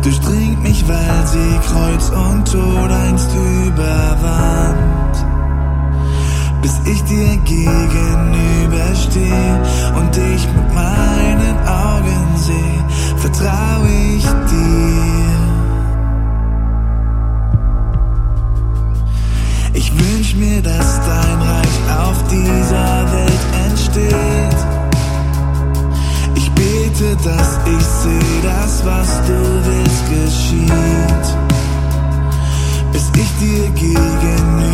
durchdringt mich, weil sie Kreuz und Tod einst überwand. Bis ich dir gegenübersteh und dich mit meinen Augen seh, vertrau ich dir. Ich wünsch mir, dass dein Reich auf dieser Welt entsteht. Ich bete, dass ich seh, dass was du willst geschieht. Bis ich dir gegenübersteh